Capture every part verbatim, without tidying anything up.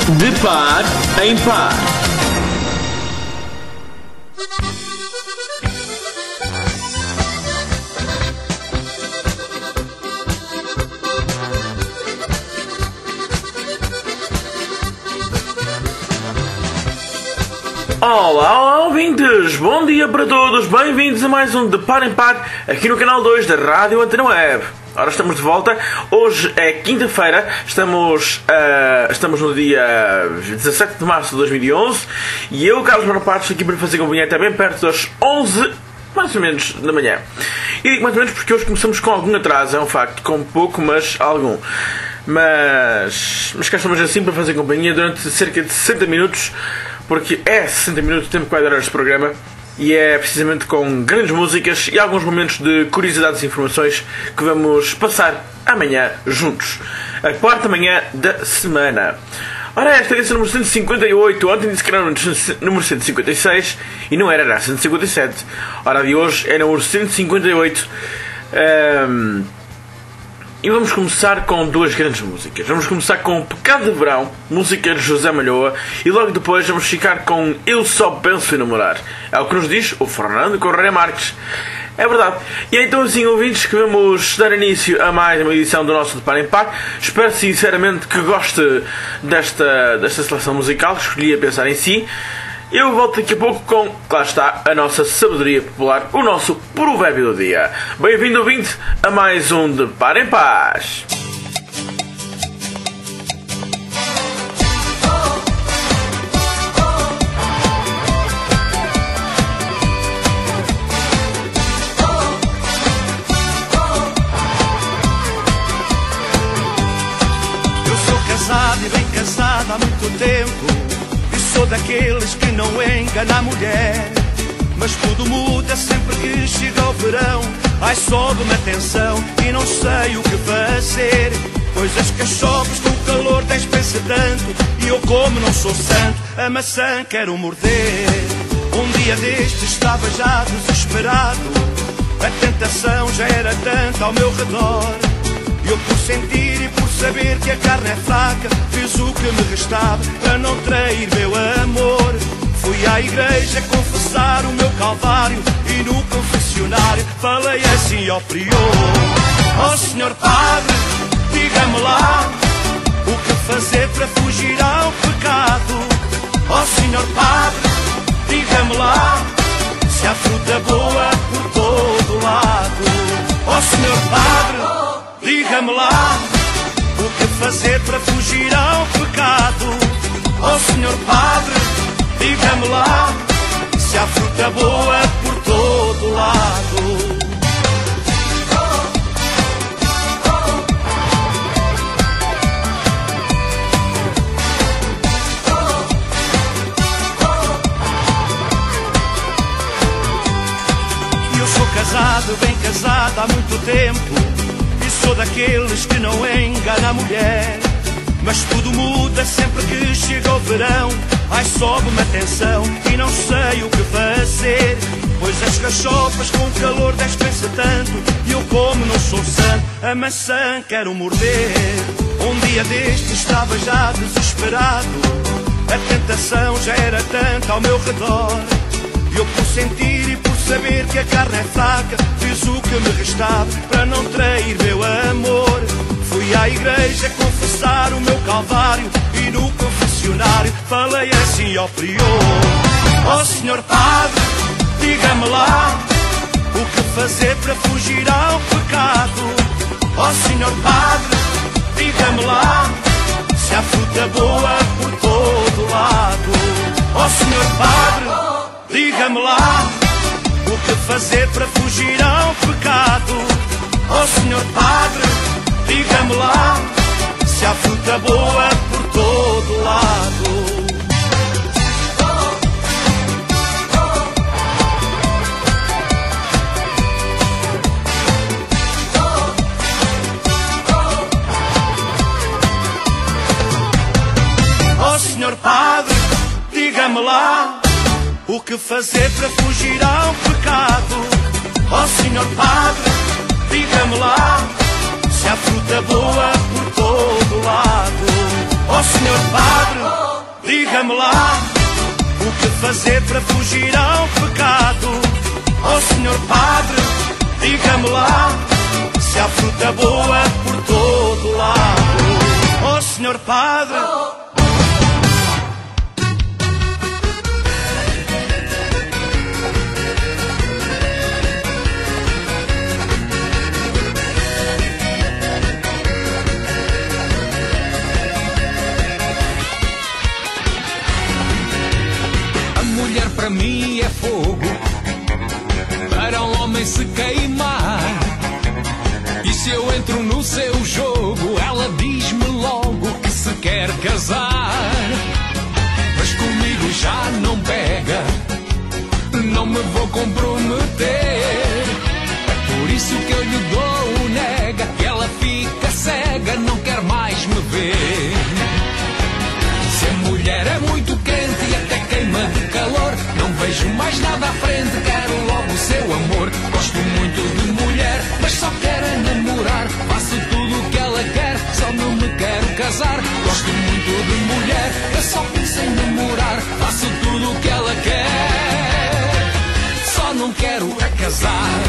De par em par. Olá, olá ouvintes, bom dia para todos, bem-vindos a mais um De Par em Par aqui no canal dois da Rádio Antena Web. Ora, estamos de volta, hoje é quinta-feira, estamos, uh, estamos no dia dezassete de março de dois mil e onze e eu, Carlos Bonaparte, estou aqui para fazer companhia até bem perto das onze, mais ou menos, da manhã. E digo mais ou menos porque hoje começamos com algum atraso, é um facto, com pouco, mas algum. Mas, mas cá estamos assim para fazer companhia durante cerca de sessenta minutos, porque é sessenta minutos o tempo que vai durar este programa e é precisamente com grandes músicas e alguns momentos de curiosidades e informações que vamos passar amanhã juntos. A quarta manhã da semana. Ora, esta é a número cento e cinquenta e oito, ontem disse que era o número cento e cinquenta e seis e não era, era cento e cinquenta e sete. Ora, a de hoje é o número cento e cinquenta e oito. Um, E vamos começar com duas grandes músicas. Vamos começar com Pecado de Verão, música de José Malhoa, e logo depois vamos ficar com Eu Só Penso em Namorar. É o que nos diz o Fernando Correia Marques. É verdade. E é então assim, ouvintes, que vamos dar início a mais uma edição do nosso De Par em Par. Espero sinceramente que goste desta, desta seleção musical, que escolhi a pensar em si. Eu volto daqui a pouco com, lá está, a nossa sabedoria popular, o nosso provérbio do dia. Bem-vindo, ouvinte, a mais um De Par em Paz. Eu sou casado e bem casado há muito tempo. Sou daqueles que não engana a mulher, mas tudo muda sempre que chega o verão. Ai, sobe-me a tensão e não sei o que fazer, pois as cachorras com o calor despensa tanto, e eu, como não sou santo, a maçã quero morder. Um dia destes estava já desesperado, a tentação já era tanta ao meu redor. Eu, por sentir e por saber que a carne é fraca, fiz o que me restava para não trair meu amor. Fui à igreja confessar o meu calvário e no confessionário falei assim ao prior: ó senhor padre, diga-me lá o que fazer para fugir ao pecado. Ó senhor padre, diga-me lá se há fruta boa por todo lado. Ó senhor padre, diga-me lá o que fazer para fugir ao pecado. Ó senhor padre, diga-me lá se há fruta boa por todo lado. Eu sou casado, bem casado há muito tempo, sou daqueles que não engana a mulher, mas tudo muda sempre que chega o verão. Ai, sobe-me a tensão e não sei o que fazer, pois as cachopas com calor despensa tanto, e eu, como não sou santo, a maçã quero morder. Um dia deste estava já desesperado, a tentação já era tanta ao meu redor. Eu, por sentir e por saber que a carne é fraca, fiz o que me restava para não trair meu amor. Fui à igreja confessar o meu calvário e no confessionário falei assim ao prior: ó senhor padre, diga-me lá o que fazer para fugir ao pecado. Ó senhor padre, diga-me lá se há fruta boa por todo lado. Ó senhor padre, diga-me lá o que fazer para fugir ao pecado. Ó senhor padre, diga-me lá se há fruta boa por todo lado. Ó senhor padre, diga-me lá o que fazer para fugir ao pecado. Ó senhor padre, diga-me lá se há fruta boa por todo lado. Ó senhor padre, diga-me lá, o que fazer para fugir ao pecado? Oh senhor padre, diga-me lá, se há fruta boa por todo lado. Oh senhor padre. A mulher para mim é fogo, para um homem se queimar. E se eu entro no seu jogo, ela diz-me logo que se quer casar. Mas comigo já não pega, não me vou comprometer. É por isso que eu lhe dou o nega, que ela fica cega, não quer mais me ver. Se a mulher é muito quente e até queima de calor, não vejo mais nada à frente, quero logo o seu amor. Gosto muito de mulher, mas só quero é namorar. Faço tudo o que ela quer, só não me quero casar. Gosto muito de mulher, eu só penso em namorar. Faço tudo o que ela quer, só não quero é casar.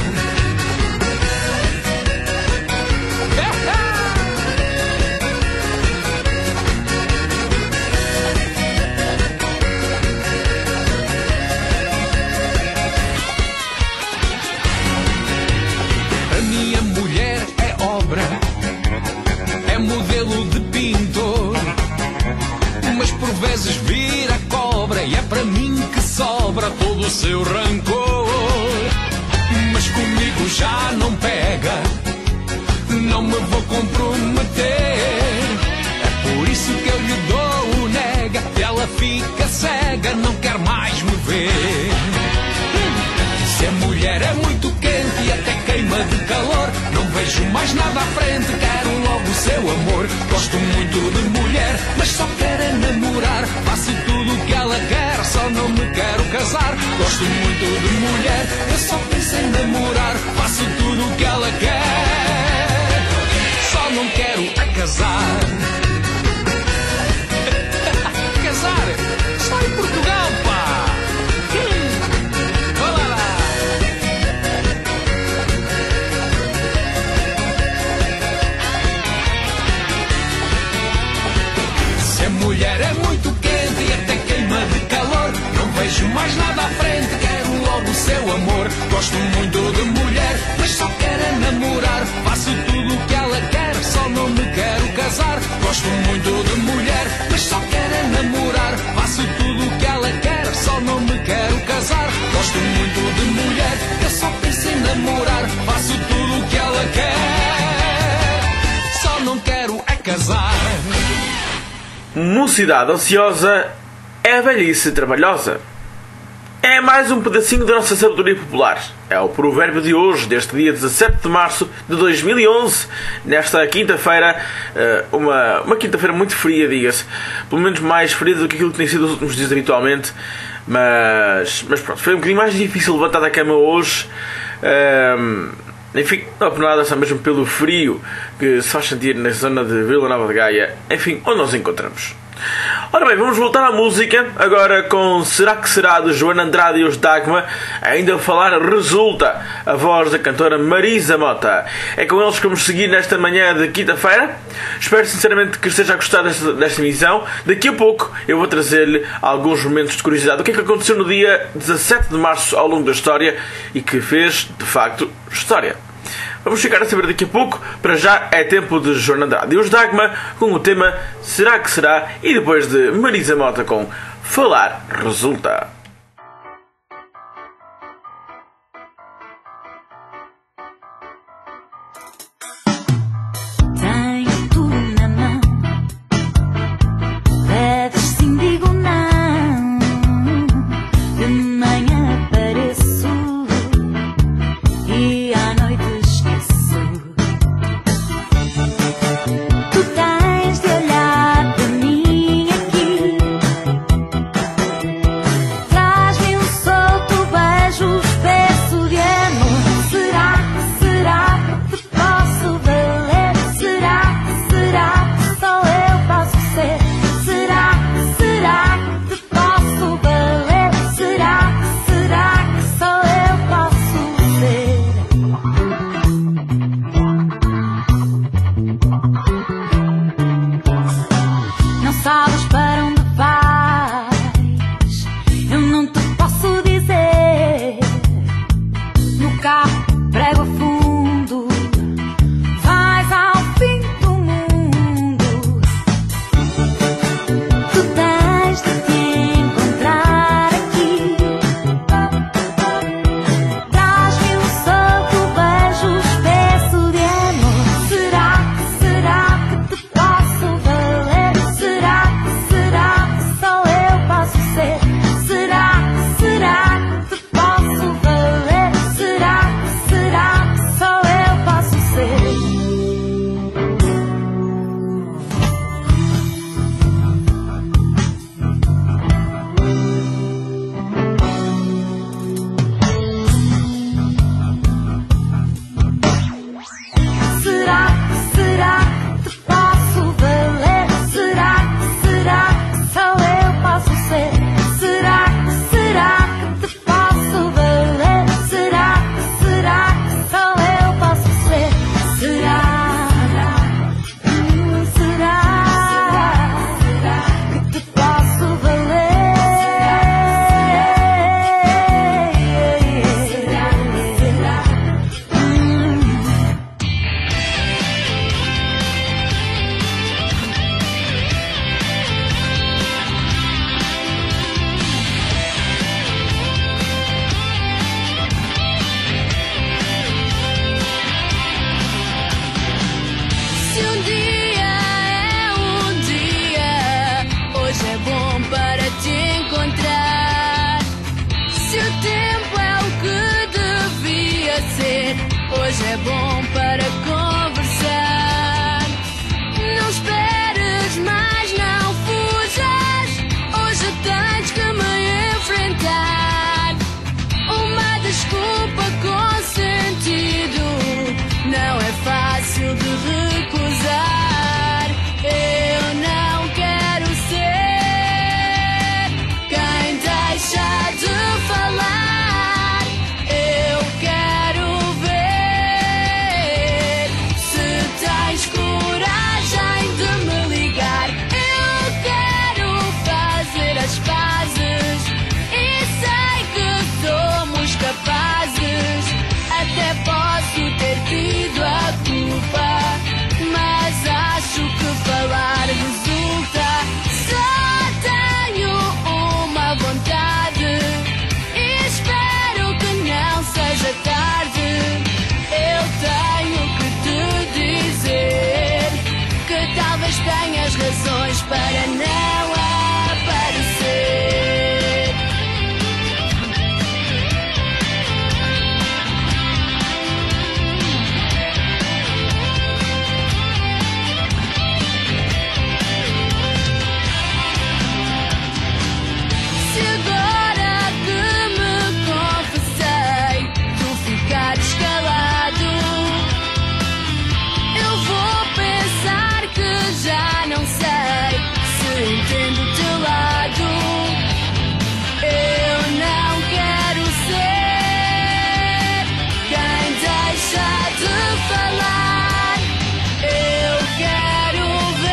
Modelo de pintor, mas por vezes vira cobra e é para mim que sobra todo o seu rancor. Mas comigo já não pega, não me vou comprometer. É por isso que eu lhe dou o nega, e ela fica cega, não quer mais me ver. Se a mulher é muito quente e até queima de calor, não vejo mais nada à frente, quero logo o seu amor. Gosto muito de mulher, mas só quero é namorar. Faço tudo o que ela quer, só não me quero casar. Gosto muito de mulher, eu só penso em namorar. Faço tudo o que ela quer, só não quero é casar. Casar só em Portugal, pá. Mulher é muito quente e até queima de calor, não vejo mais nada à frente, quero logo o seu amor. Gosto muito de mulher, mas só quero é namorar. Faço tudo o que ela quer, só não me quero casar. Gosto muito de mulher, mas só quero é namorar. Faço tudo o que ela quer, só não me quero casar. Gosto muito de mulher, eu só penso em namorar. Faço tudo o que ela quer, só não quero é casar. Mocidade ociosa é velhice trabalhosa. É mais um pedacinho da nossa sabedoria popular. É o provérbio de hoje, deste dia dezassete de março de dois mil e onze, nesta quinta-feira, uma, uma quinta-feira muito fria, diga-se. Pelo menos mais fria do que aquilo que tem sido os últimos dias habitualmente. Mas, mas pronto, foi um bocadinho mais difícil levantar da cama hoje. Um, Enfim, não é por nada, só mesmo pelo frio que se faz sentir na zona de Vila Nova de Gaia, enfim, onde nos encontramos. Ora bem, vamos voltar à música, agora com Será que Será, de Joana Andrade e os Dagma. Ainda a falar resulta a voz da cantora Marisa Mota. É com eles que vamos seguir nesta manhã de quinta-feira. Espero sinceramente que esteja a gostar desta, desta emissão. Daqui a pouco eu vou trazer-lhe alguns momentos de curiosidade. O que é que aconteceu no dia dezassete de março ao longo da história e que fez, de facto, história. Vamos ficar a saber daqui a pouco. Para já é tempo de Joana Andrade e os Dagma com o tema Será que Será, e depois de Marisa Mota com Falar Resulta. Tenho tudo na mão, leves sim, digo não. De manhã apareço e à noite esqueço. Tu tens de olhar para mim aqui. Se um dia é um dia, hoje é bom para te encontrar. Se o tempo é o que devia ser, hoje é bom para conversar. Não esperes mais, não fujas, hoje tens que me enfrentar. Uma desculpa com sentido não é fácil de recusar. Eu não quero ser quem deixa de falar. Eu quero ver se tens coragem de me ligar. Eu quero fazer as pazes e sei que somos capazes. Até posso ter tido a culpa, mas acho que falar resulta. Só tenho uma vontade e espero que não seja tarde. Eu tenho que te dizer que talvez tenhas razões para não aparecer. Se agora que me confessei, tu ficares calado, eu vou pensar que já não sei se entendo o teu lado. Eu não quero ser quem deixa de falar. Eu quero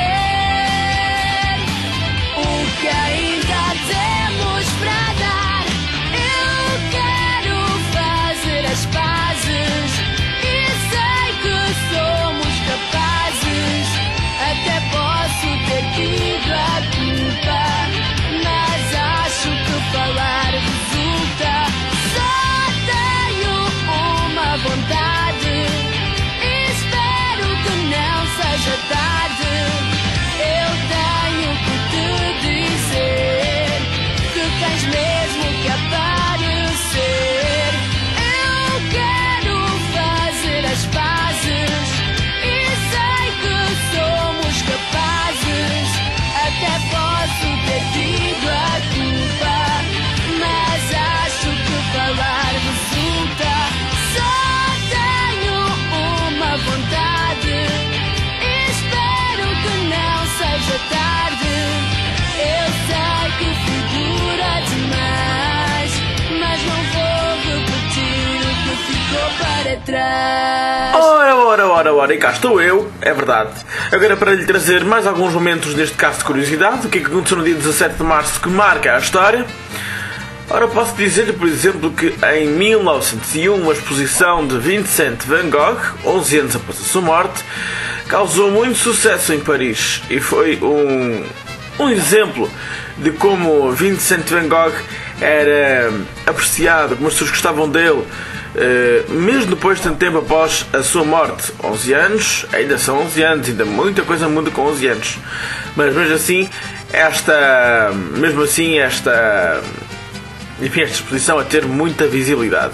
ver o que ainda temos para dar. Eu quero fazer as pazes e sei que somos capazes. Até posso ter tido a culpa, mas acho que falar resulta. Só tenho uma vontade e espero que não seja tarde. Eu tenho que te dizer que tens mesmo que aparecer. Eu quero fazer as pazes e sei que somos capazes. Até posso ter tido a culpa, mas acho que falar resulta. Só tenho uma vontade e espero que não seja tarde. Eu sei que figura demais, mas não vou repetir o que ficou para trás. Ora, ora, ora, ora, e cá estou eu, é verdade. Agora para lhe trazer mais alguns momentos neste caso de curiosidade, o que é que aconteceu no dia dezassete de março que marca a história. Ora, posso dizer, por exemplo, que em mil novecentos e um a exposição de Vincent van Gogh, onze anos após a sua morte, causou muito sucesso em Paris e foi um, um exemplo de como Vincent van Gogh era apreciado, como as pessoas gostavam dele, uh, mesmo depois de tanto tempo após a sua morte. onze anos, ainda são onze anos, ainda muita coisa muda com onze anos, mas mesmo assim, esta, mesmo assim, esta, enfim, esta exposição a ter muita visibilidade.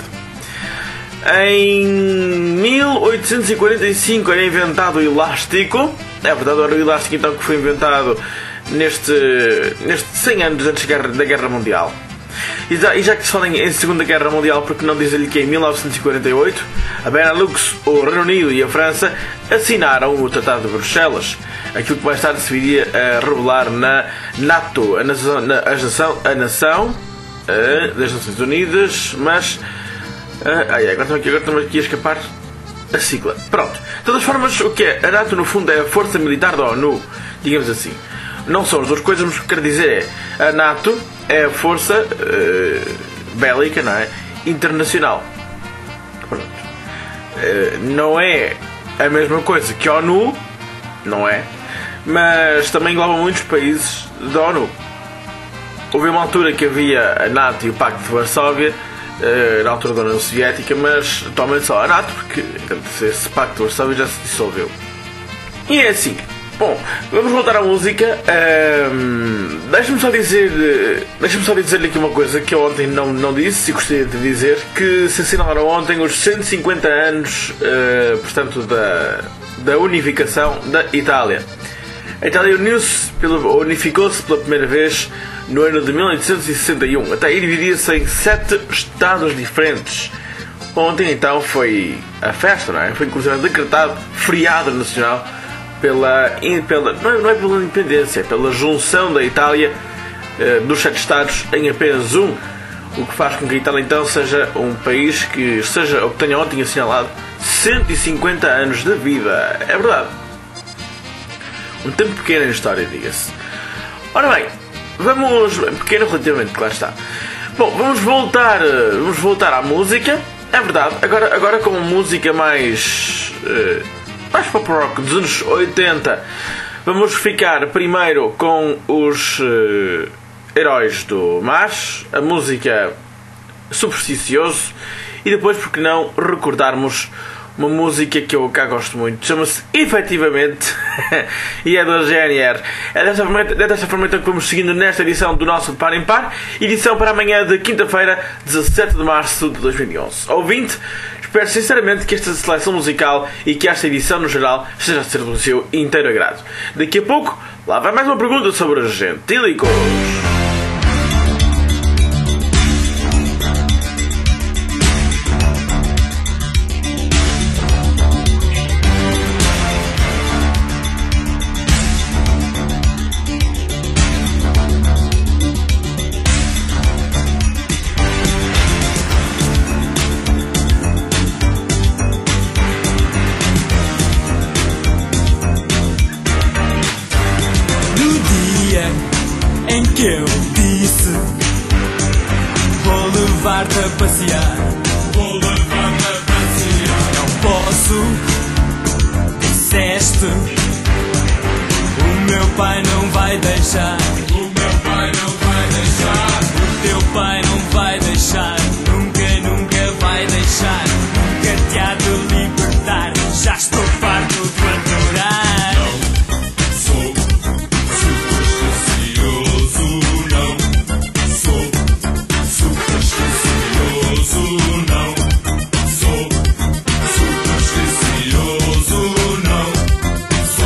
Em mil oitocentos e quarenta e cinco é inventado o elástico. É verdade, era o elástico então que foi inventado neste, neste cem anos antes da Guerra Mundial. E já, e já que se fala em Segunda Guerra Mundial, porque não dizer-lhe que em mil novecentos e quarenta e oito a Benelux, o Reino Unido e a França assinaram o Tratado de Bruxelas, aquilo que mais tarde se viria a revelar na NATO, a nação, na, a nação, a nação uh, das Nações Unidas, mas uh, ai, agora estamos aqui, agora estamos aqui a escapar a sigla. Pronto, de todas formas, o que é? A NATO no fundo é a força militar da ONU, digamos assim. Não são as duas coisas, mas o que quero dizer é a NATO é a força uh, bélica, não é? Internacional. Pronto. Uh, não é a mesma coisa que a ONU, não é? Mas também engloba muitos países da ONU. Houve uma altura que havia a NATO e o Pacto de Varsóvia, uh, na altura da União Soviética, mas atualmente só a NATO, porque esse Pacto de Varsóvia já se dissolveu. E é assim. Bom, vamos voltar à música. Um, Deixa-me só dizer Deixa-me só dizer-lhe aqui uma coisa que eu ontem não, não disse e gostaria de dizer, que se assinalaram ontem os cento e cinquenta anos uh, portanto da, da unificação da Itália. A Itália uniu-se, unificou-se pela primeira vez no ano de mil oitocentos e sessenta e um. Até aí dividia-se em sete estados diferentes. Ontem então foi a festa, não é? Foi inclusive decretado feriado nacional pela, pela não é pela independência, é pela junção da Itália eh, dos sete estados em apenas um, o que faz com que a Itália então seja um país que seja, ou que tenha ontem assinalado cento e cinquenta anos de vida. É verdade. Um tempo pequeno em história, diga-se. Ora bem, vamos... Pequeno relativamente, claro está. Bom, vamos voltar, vamos voltar à música. É verdade, agora, agora com música mais... Uh, mais pop rock dos anos oitenta. Vamos ficar primeiro com os uh, Heróis do Mar, a música Supersticioso, e depois, por que não, recordarmos uma música que eu cá gosto muito, chama-se Efetivamente e é do G N R. É desta forma, é desta forma então que vamos seguindo nesta edição do nosso Par em Par, edição para amanhã de quinta-feira, dezassete de março de dois mil e onze. Ouvinte, espero sinceramente que esta seleção musical e que esta edição no geral esteja a ser do seu inteiro agrado. Daqui a pouco, lá vai mais uma pergunta sobre os gentílicos. Em que eu disse: vou levar-te a passear, vou levar-te a passear. Não posso, disseste, o meu pai não vai deixar, o meu pai não vai deixar, o teu pai não vai deixar, nunca, nunca vai deixar, nunca te há de libertar. Já estou farto de adorar. Sou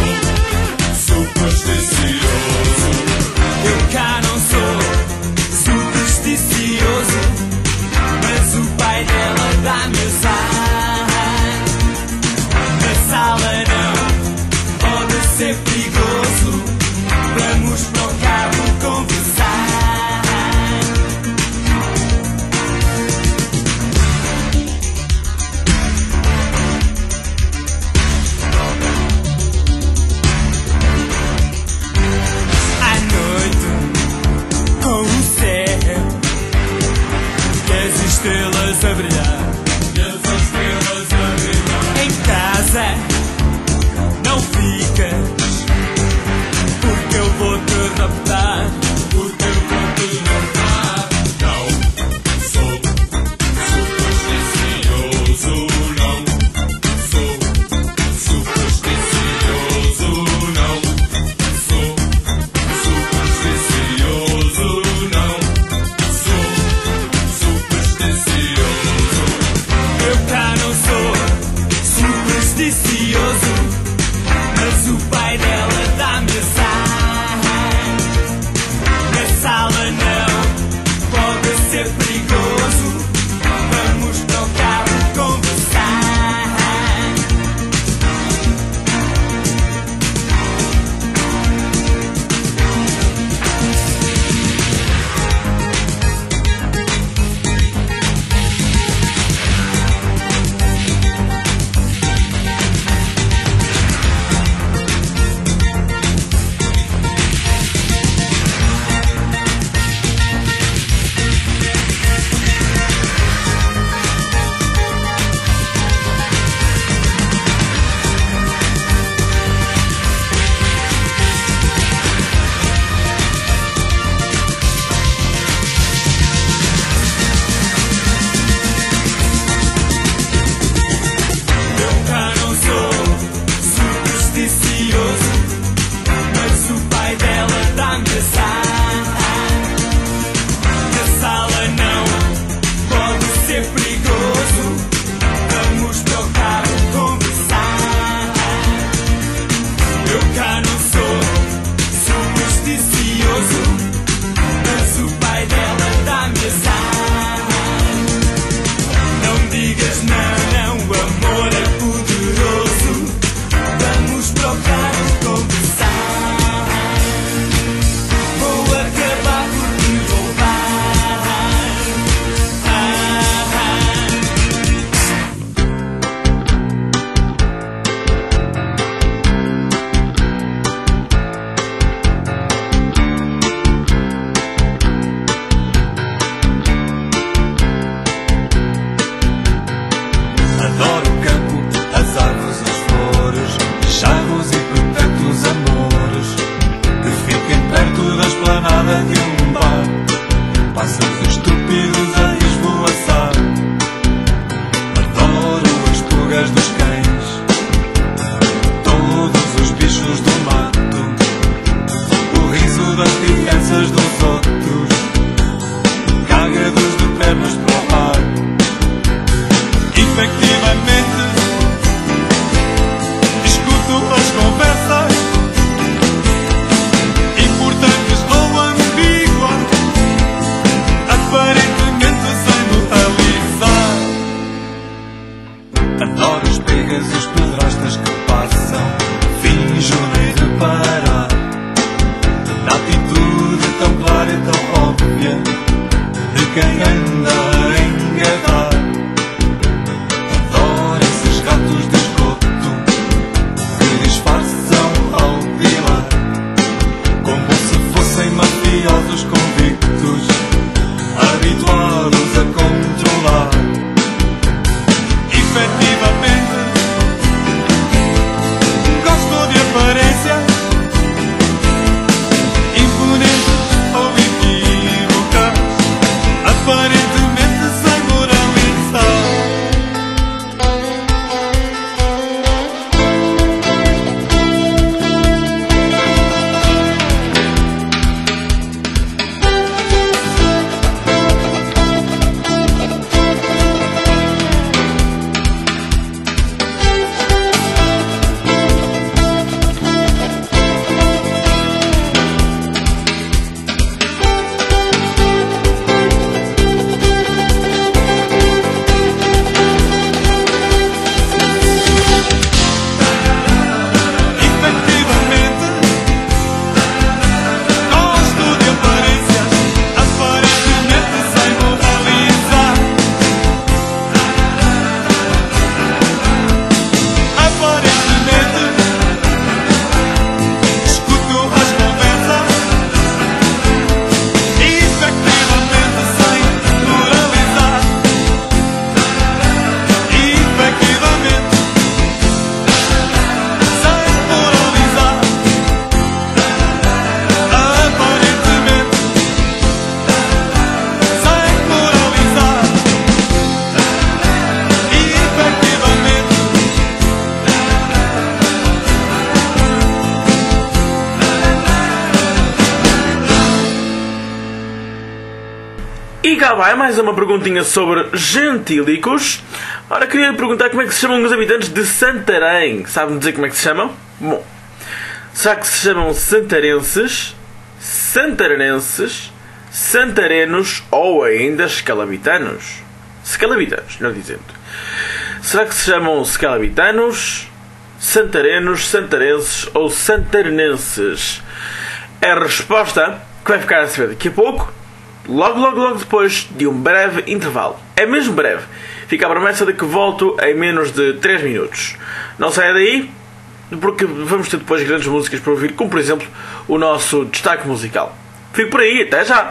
E cá vai mais uma perguntinha sobre gentílicos. Ora, queria perguntar como é que se chamam os habitantes de Santarém. Sabe-me dizer como é que se chamam? Bom, será que se chamam santarenses, santarenenses, santarenos ou ainda escalabitanos? Escalabitanos, melhor dizendo. Será que se chamam escalabitanos, santarenos, santarenses ou santarenenses? A resposta que vai ficar a saber daqui a pouco, logo, logo, logo depois de um breve intervalo. É mesmo breve. Fica a promessa de que volto em menos de três minutos. Não saia daí, porque vamos ter depois grandes músicas para ouvir, como por exemplo o nosso destaque musical. Fico por aí, até já!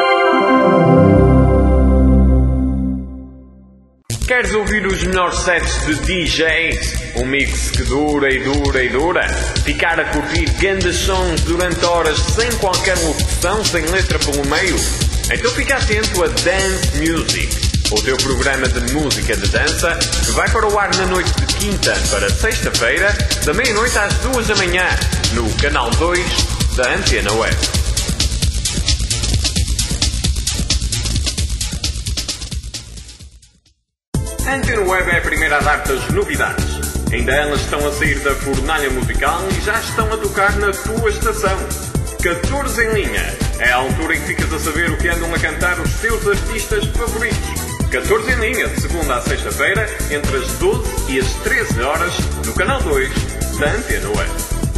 Queres ouvir os melhores sets de D Js? Um mix que dura e dura e dura? Ficar a curtir grandes sons durante horas sem qualquer locução, sem letra pelo meio? Então fica atento a Dance Music, o teu programa de música de dança, que vai para o ar na noite de quinta para sexta-feira, da meia-noite às duas da manhã, no canal dois da Antena Web. A Antena Web é a primeira a dar-te as novidades. Ainda elas estão a sair da fornalha musical e já estão a tocar na tua estação. catorze em linha. É a altura em que ficas a saber o que andam a cantar os teus artistas favoritos. catorze em linha, de segunda à sexta-feira, entre as doze e as treze horas, no canal dois da Antena Web.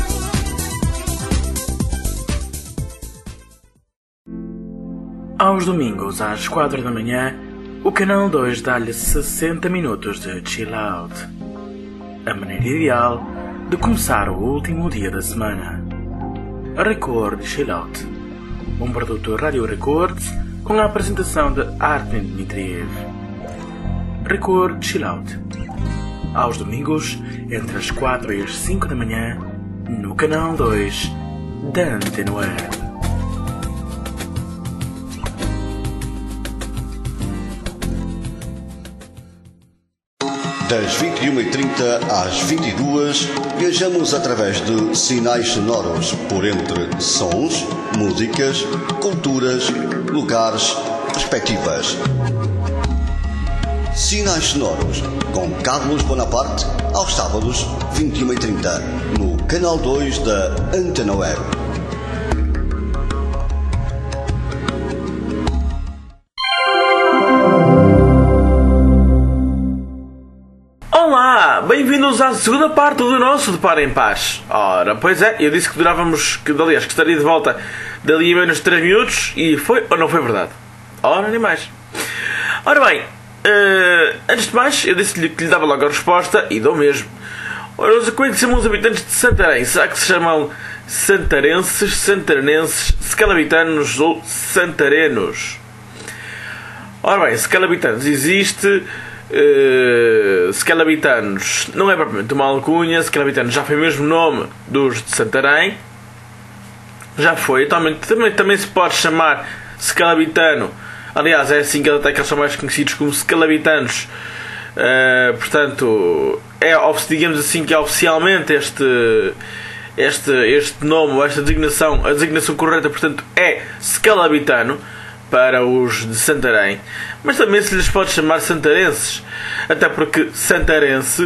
Aos domingos, às quatro da manhã, o canal dois dá-lhe sessenta minutos de chill out. A maneira ideal de começar o último dia da semana. Record Chill Out. Um produto Rádio Records com a apresentação de Artem Dmitriev. Record Chill Out. Aos domingos, entre as quatro e as cinco da manhã, no canal dois da Antena Web. Das vinte e uma e trinta às vinte e duas, viajamos através de sinais sonoros por entre sons, músicas, culturas, lugares, perspectivas. Sinais sonoros com Carlos Bonaparte aos sábados, vinte e uma e trinta, no canal dois da Antena Web. Olá, bem-vindos à segunda parte do nosso De Par em Paz. Ora, pois é, eu disse que durávamos, que aliás, que estaria de volta dali a menos de três minutos e foi ou não foi verdade? Ora, nem mais. Ora bem, uh, antes de mais, eu disse-lhe que lhe dava logo a resposta e dou mesmo. Ora, como é que se chamam os habitantes de Santarém? Será que se chamam santarenses, santarenenses, scalabitanos ou santarenos? Ora bem, scalabitanos existe... Uh, Scalabitanos não é propriamente uma alcunha. Scalabitanos já foi o mesmo nome dos de Santarém. Já foi. Também, também, também se pode chamar Scalabitano. Aliás, é assim que até que eles são mais conhecidos como Scalabitanos. Uh, portanto, é, digamos assim, que é oficialmente este, este, este nome, esta designação, a designação correta, portanto, é Scalabitano para os de Santarém, mas também se lhes pode chamar santarenses, até porque santarense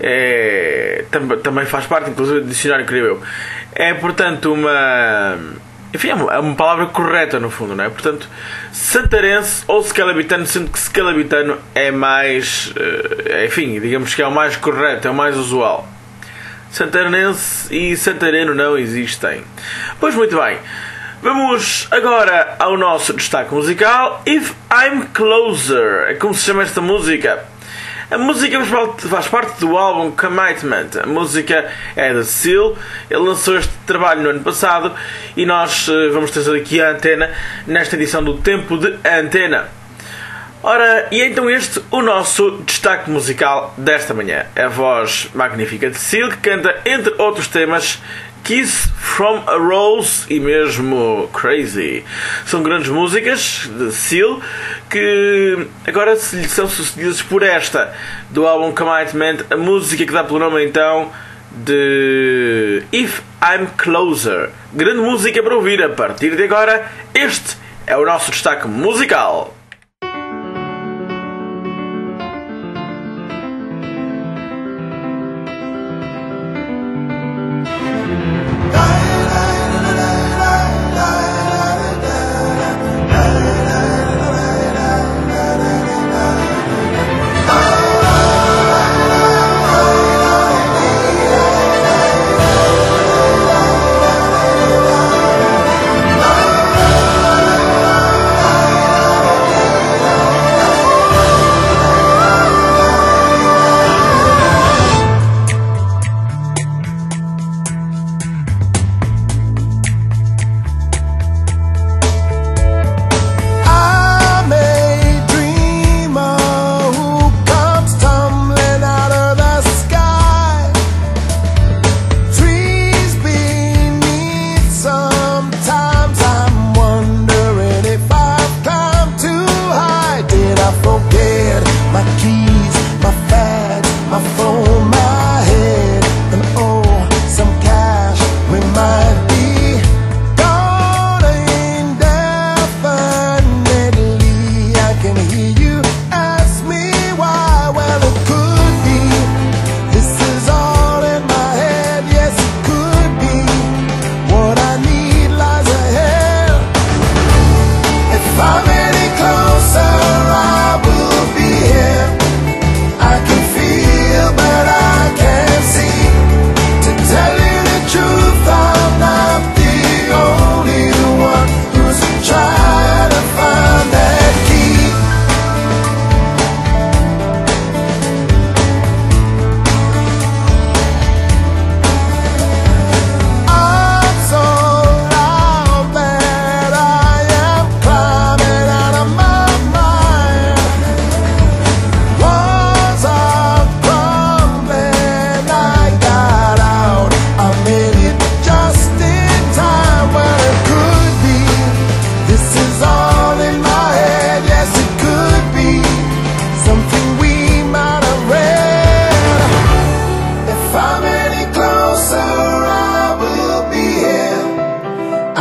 é, tam, também faz parte, inclusive, do dicionário, creio eu. É, portanto, uma... Enfim, é uma, é uma palavra correta, no fundo, não é? Portanto, santarense ou scalabitano, sendo que scalabitano é mais... Enfim, digamos que é o mais correto, é o mais usual. Santarenense e santareno não existem. Pois muito bem. Vamos agora ao nosso destaque musical. If I'm Closer, é como se chama esta música. A música faz parte do álbum Commitment. A música é da Seal. Ele lançou este trabalho no ano passado e nós vamos trazer aqui a Antena nesta edição do Tempo de Antena. Ora, e então este o nosso destaque musical desta manhã. A voz magnífica de Seal, que canta, entre outros temas, Kiss from a Rose e mesmo Crazy. São grandes músicas de Seal que agora são sucedidas por esta do álbum Commitment, a música que dá pelo nome então de If I'm Closer. Grande música para ouvir a partir de agora. Este é o nosso destaque musical.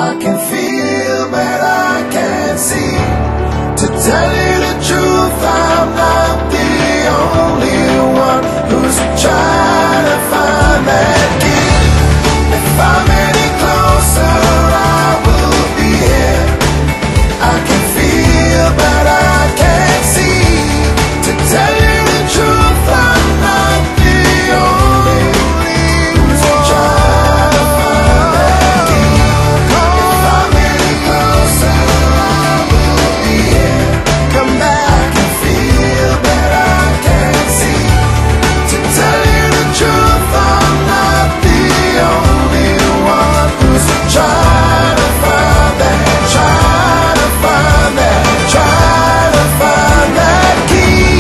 I can feel but I can't see. To tell you the truth, I'm not the only one who's trying to find that key. If I'm any closer, I will be here. I can feel but I can't see. To tell you the truth, I'm not the only one who's trying to find that key. If I'm any closer, I will be here. Come back and feel but I can't see. To tell you the truth, I'm not the only one who's trying to find that, trying to find that, trying to find that key.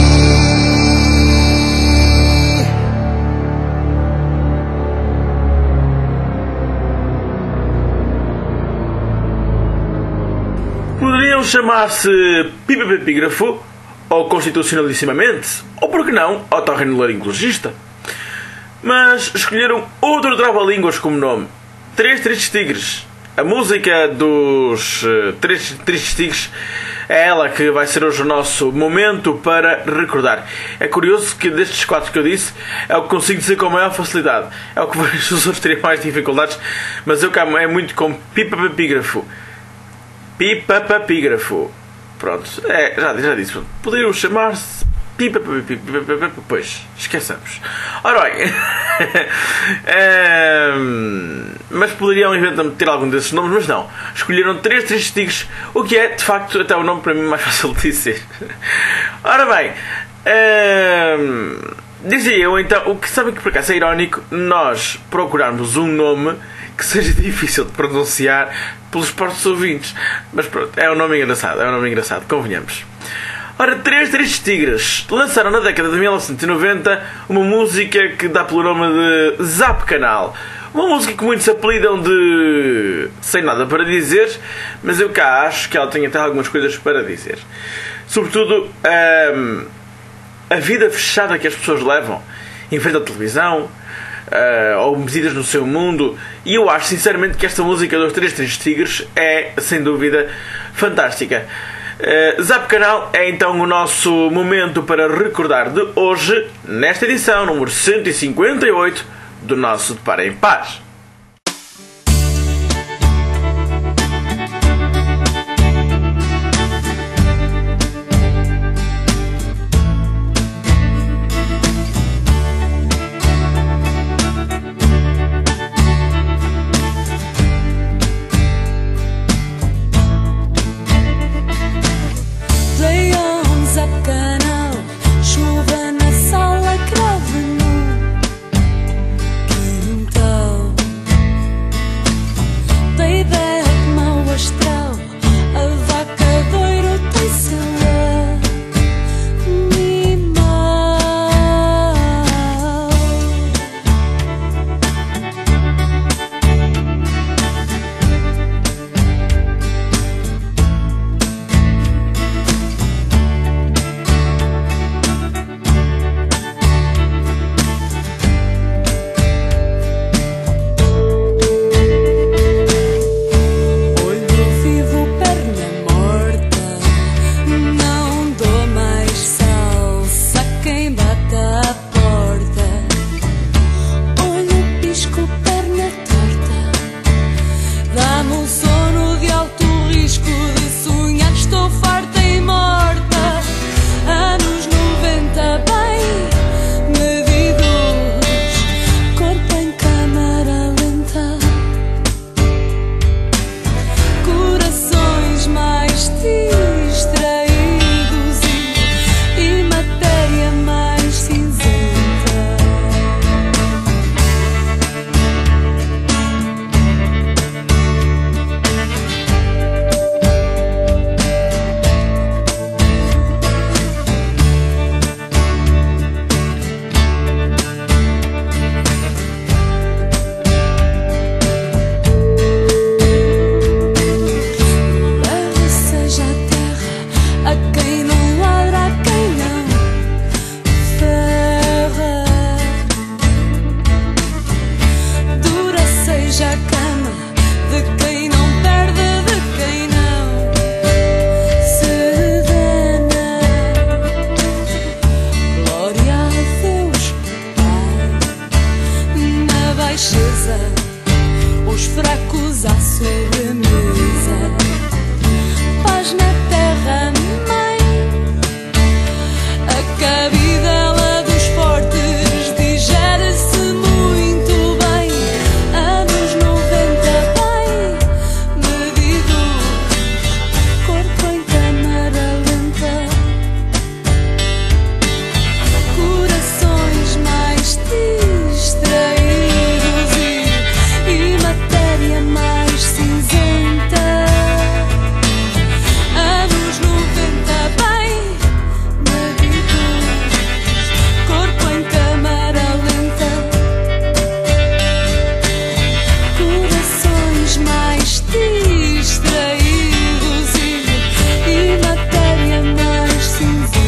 Poderiam chamar-se pipapipígrafo, ou constitucionalissimamente, ou por que não, otorrinolaringologista. Mas escolheram outro trava-línguas como nome: Três Tristes Tigres. A música dos uh, Três Tristes Tigres é ela que vai ser hoje o nosso momento para recordar. É curioso que destes quatro que eu disse é o que consigo dizer com a maior facilidade. É o que vejo os outros terem mais dificuldades, mas eu cá é muito com pipapipígrafo. Pipapipígrafo. Pronto, é, já, já disse. Poderiam chamar-se pipapipígrafo. Pois, esqueçamos. Ora bem, um, mas poderiam eventualmente ter algum desses nomes, mas não. Escolheram Três Tristes Tigres, o que é, de facto, até o nome para mim mais fácil de dizer. Ora bem, um, dizia eu então, o que sabem que por acaso é irónico, nós procurarmos um nome que seja difícil de pronunciar pelos próprios ouvintes. Mas pronto, é um nome engraçado, é um nome engraçado, convenhamos. Ora, Três Tristes Tigres lançaram na década de mil novecentos e noventa uma música que dá pelo nome de Zap Canal. Uma música que muitos apelidam de Sem Nada Para Dizer, mas eu cá acho que ela tem até algumas coisas para dizer. Sobretudo, hum, a vida fechada que as pessoas levam em frente à televisão, Uh, ou metidas no seu mundo, e eu acho sinceramente que esta música dos Três Tristes Tigres é sem dúvida fantástica. uh, Zap Canal é então o nosso momento para recordar de hoje, nesta edição número cento e cinquenta e oito do nosso De Par em Par. Chuva na sala, cravo nu, quintal. fracos à sobremesa. Paz na terra, mãe, a cabidela dos fortes digere-se muito bem. Anos noventa bem medidos, corpo em câmara lenta, corações mais distraídos e, e matéria mais cinzenta. Anos noventa bem medidos, corpo em câmara lenta, corações mais distraídos e, e matéria mais cinzenta.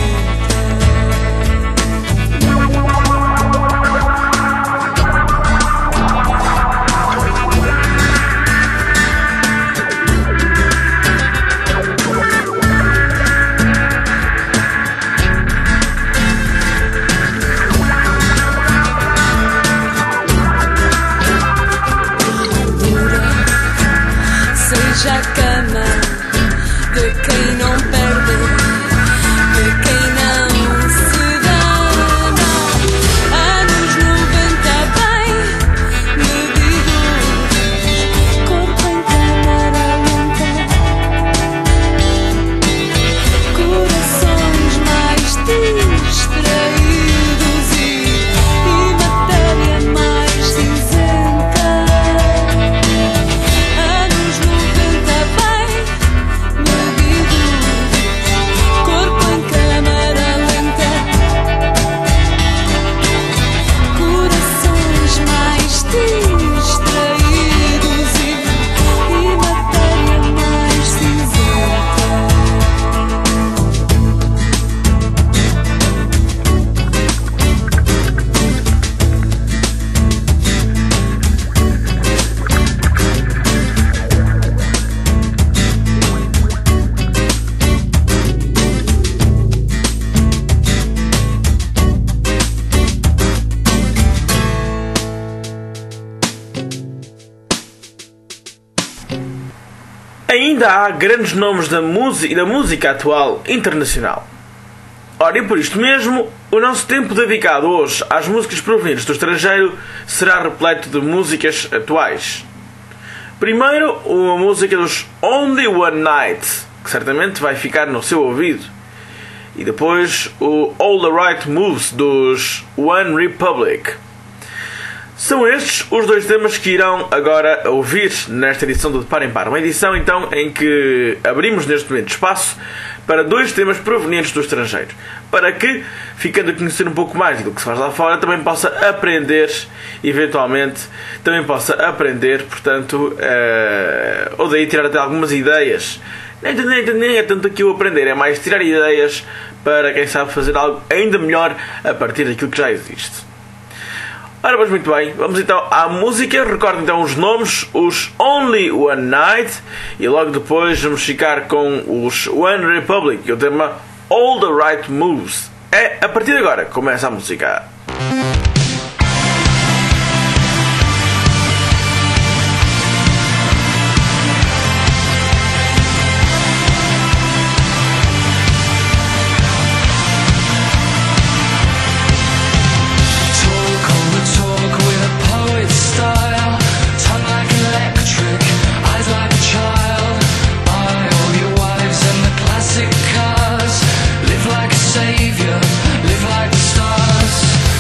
Seja a cama de quem não perde, de quem não se dana. Anos noventa bem medidos, corpo em câmara lenta, corações mais distraídos e, e matéria mais cinzenta. Anos noventa bem medidos, corpo em câmara lenta, corações mais distraídos e, e matéria mais cinzenta. Ainda há grandes nomes da música, da música atual internacional. Ora, e por isto mesmo, o nosso tempo dedicado hoje às músicas provenientes do estrangeiro será repleto de músicas atuais. Primeiro, uma música dos Only One Night, que certamente vai ficar no seu ouvido. E depois, o All the Right Moves dos One Republic. São estes os dois temas que irão agora ouvir nesta edição do De Par em Par. Uma edição, então, em que abrimos neste momento espaço para dois temas provenientes do estrangeiro. Para que, ficando a conhecer um pouco mais do que se faz lá fora, também possa aprender, eventualmente, também possa aprender, portanto, uh, ou daí tirar até algumas ideias. Nem, nem, nem é tanto aqui o aprender, é mais tirar ideias para, quem sabe, fazer algo ainda melhor a partir daquilo que já existe. Ora, mas muito bem, vamos então à música. Recordem então os nomes, os Only One Night, e logo depois vamos ficar com os One Republic e o tema All the Right Moves. É a partir de agora que começa a música. Live like a savior, live like the stars.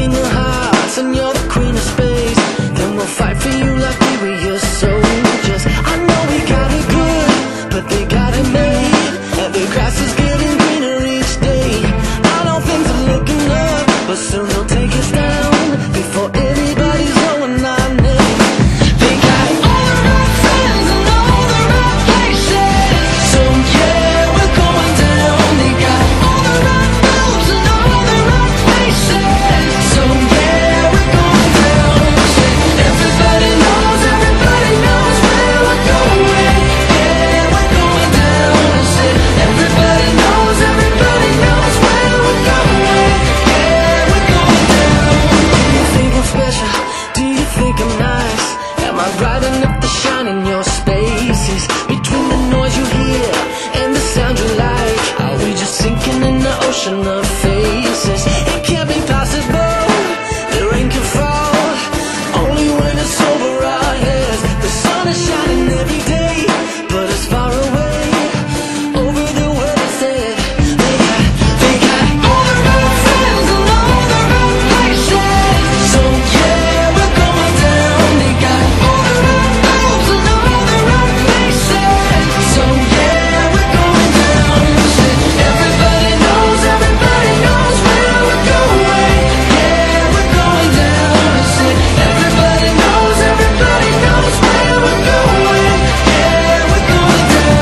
king of hearts and you're the queen of space, then we'll fight for you like we were your soldiers. I know we got it good, but they got it made, and the grass is getting greener each day. I know things are looking up, but soon they'll take us down before anybody's knowing our name. They got all the right friends and all the right places, so yeah, we're going down. They got all the right moves and all the right faces, so yeah, we're going down. Everybody knows, everybody knows where we're going. Yeah, we're going down. Everybody knows, everybody knows where we're going. Yeah, we're going down. Do you think I'm special? Do you think I'm nice? Am I bright enough to shine in your spaces? Between the noise you hear and the sound you like, are we just sinking in the ocean of faces? It can't be possible, the rain can fall only when it's over our heads. The sun is shining every day, but it's far away over the world instead. They got, they got all the right friends and all the right places, so yeah, we're going down. They got all the right moves and all the right faces, so yeah, we're going down. Everybody knows, everybody knows where we're going. Yeah, we're going down. Everybody knows, everybody knows where we're going. Yeah, we're going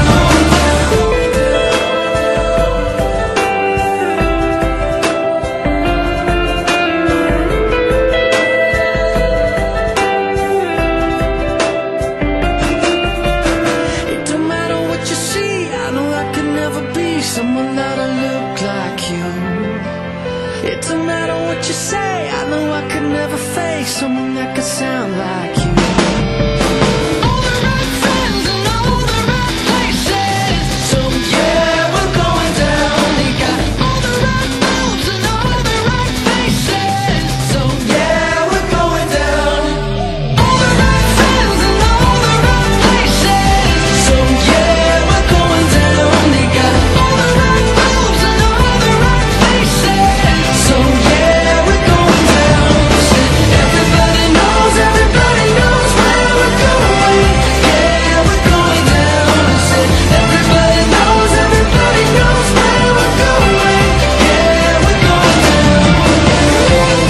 It don't matter what you see, I know I could never be someone that'll look like you. It don't matter what you say, I know I could never face someone that could sound like you. All the right friends and all the right places, so yeah, we're going down. They got all the right moves and all the right faces, so yeah, we're going down. All the right friends and all the right places, so yeah, we're going down. They got all the right moves and all the right faces, so yeah, we're going down. Everybody knows, everybody knows where we're going. Yeah, we're going down. Everybody knows, everybody knows where we're going. Yeah, we're going down. Yeah, we're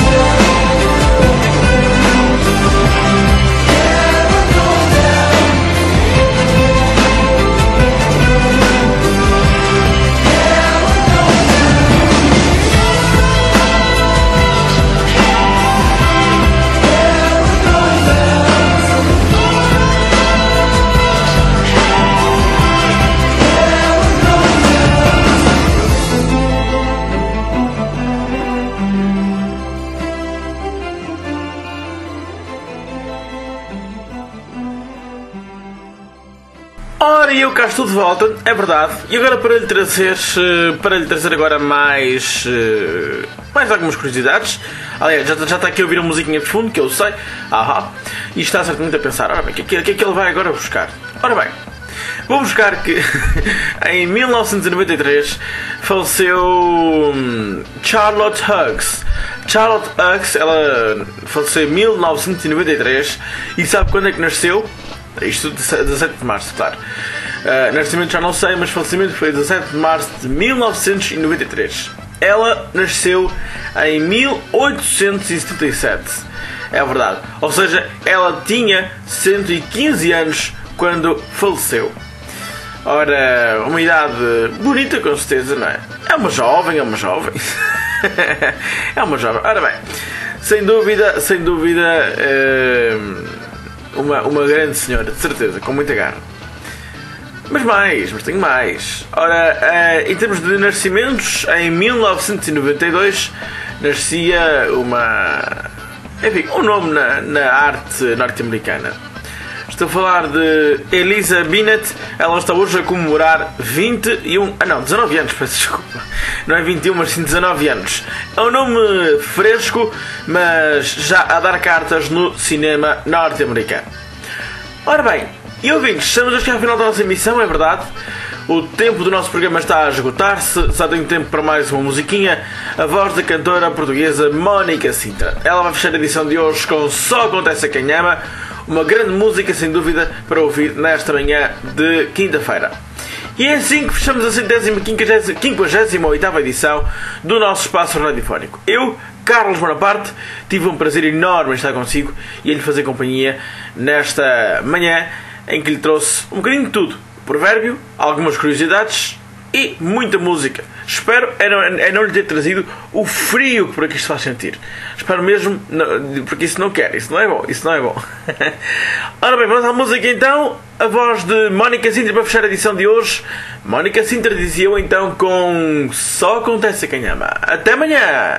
going down. Ora, e eu cá estou de volta, é verdade. E agora para lhe trazer, eh, para lhe trazer agora mais, eh, mais algumas curiosidades. Aliás, já, já está aqui a ouvir a musiquinha de fundo, que eu sei. Ahá. E está certamente a pensar, ora bem, o que, que, que é que ele vai agora buscar? Ora bem, vou buscar que em mil novecentos e noventa e três faleceu hum, Charlotte Hughes. Charlotte Hughes, ela faleceu em mil novecentos e noventa e três. E sabe quando é que nasceu? Isto dezassete de março, claro. Uh, nascimento já não sei, mas falecimento foi dezassete de março de mil novecentos e noventa e três. Ela nasceu em mil oitocentos e setenta e sete. É verdade. Ou seja, ela tinha cento e quinze anos quando faleceu. Ora, uma idade bonita, com certeza, não é? É uma jovem, é uma jovem. É uma jovem. Ora bem, sem dúvida, sem dúvida, uh, uma, uma grande senhora, de certeza, com muita garra. Mas mais, mas tenho mais. Ora, uh, em termos de nascimentos, em mil novecentos e noventa e dois nascia uma... enfim, um nome na, na arte norte-americana. Estou a falar de Eliza Binet. Ela está hoje a comemorar vinte e um... Ah não, dezanove anos, peço desculpa. Não é vinte e um, mas sim dezanove anos. É um nome fresco, mas já a dar cartas no cinema norte-americano. Ora bem, e ouvintes, estamos a chegar ao final da nossa emissão, é verdade. O tempo do nosso programa está a esgotar-se, só tenho tempo para mais uma musiquinha. A voz da cantora portuguesa Mónica Sintra. Ela vai fechar a edição de hoje com Só Acontece a Quem Ama, uma grande música sem dúvida para ouvir nesta manhã de quinta-feira. E é assim que fechamos a centésima quinquagésima oitava edição do nosso espaço radiofónico. Eu, Carlos Bonaparte, tive um prazer enorme em estar consigo e em lhe fazer companhia nesta manhã em que lhe trouxe um bocadinho de tudo. Provérbio, algumas curiosidades e muita música. Espero é não, é não lhe ter trazido o frio que por aqui se faz sentir. Espero mesmo, não, porque isso não quer, isso não é bom, isso não é bom. Ora bem, vamos à música então. A voz de Mónica Sintra para fechar a edição de hoje. Mónica Sintra dizia eu então com Só Acontece a Quem Ama. Até amanhã!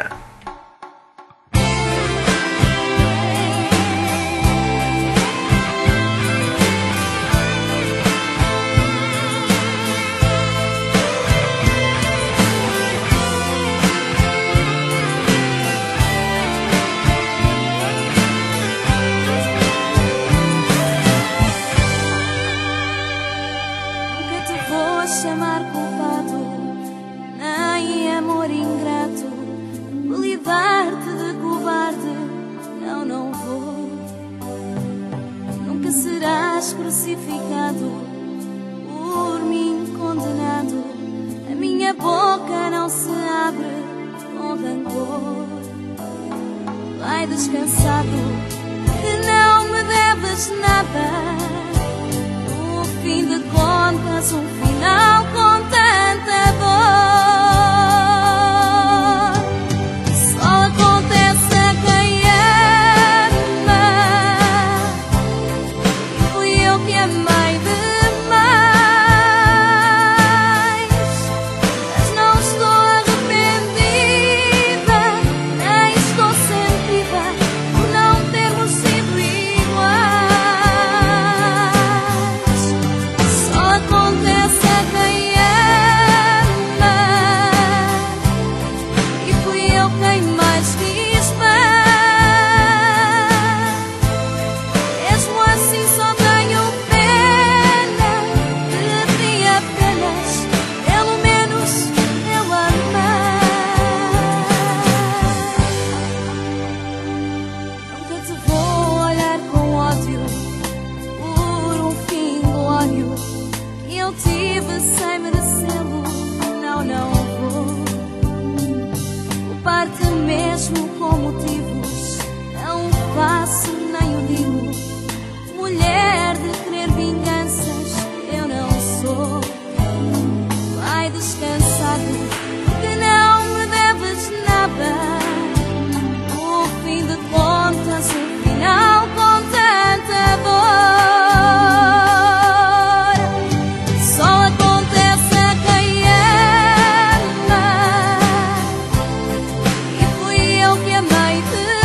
Chamar culpado, nem amor ingrato, livrar-te de covarde, não, não vou. Nunca serás crucificado, por mim condenado. A minha boca não se abre com rancor. Vai descansado, que não me deves nada. No fim de contas, um final com tanta dor. Só acontece a quem ama. E fui eu que amei demais. Mas não estou arrependida, nem estou sentida por não termos sido iguais. Só acontece a quem ama. E fui eu quem mais quis bem. Mesmo assim só tenho pena de ti apenas. Pelo menos eu amei. Nunca te vou olhar com ódio por um fim glório que eu tive sem merecê-lo. Não, não vou culpar-te mesmo com motivos. Não faço nem o digo. Mulher de querer vinganças, eu não sou. Vai descansado, que não me deves nada. No fim de contas, um final com tanta dor. Só acontece a quem ama. E fui eu que amei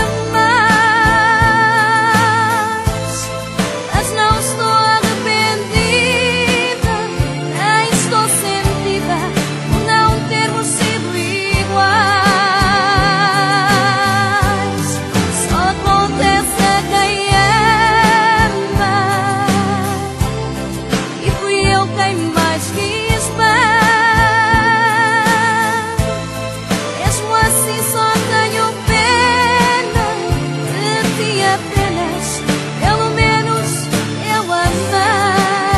demais. Mas não estou arrependida, nem estou sentida por não termos sido iguais. Só acontece a quem ama. E fui eu quem mais quis bem. Mesmo assim só tenho pena de ti apenas. Pelo menos eu amei.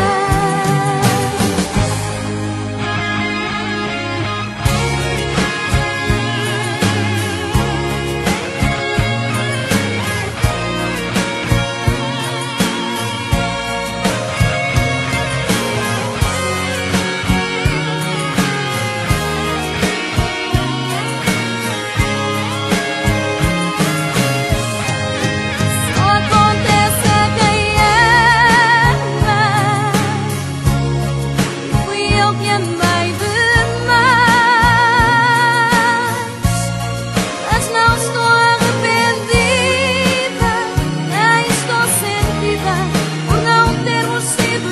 Só acontece a quem ama. E fui eu que amei demais. Mas não estou arrependida, nem estou sentida por não termos sido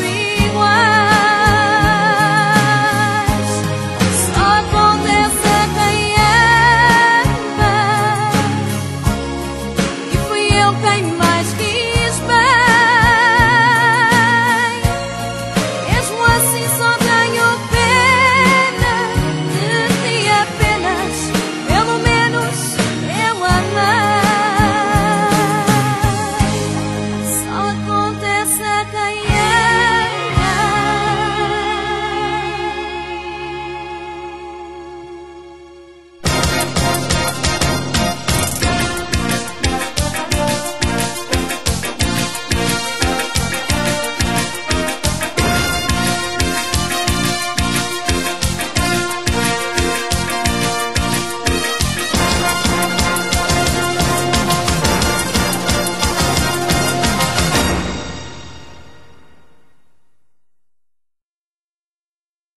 iguais. Só acontece a quem ama. E fui eu quem mais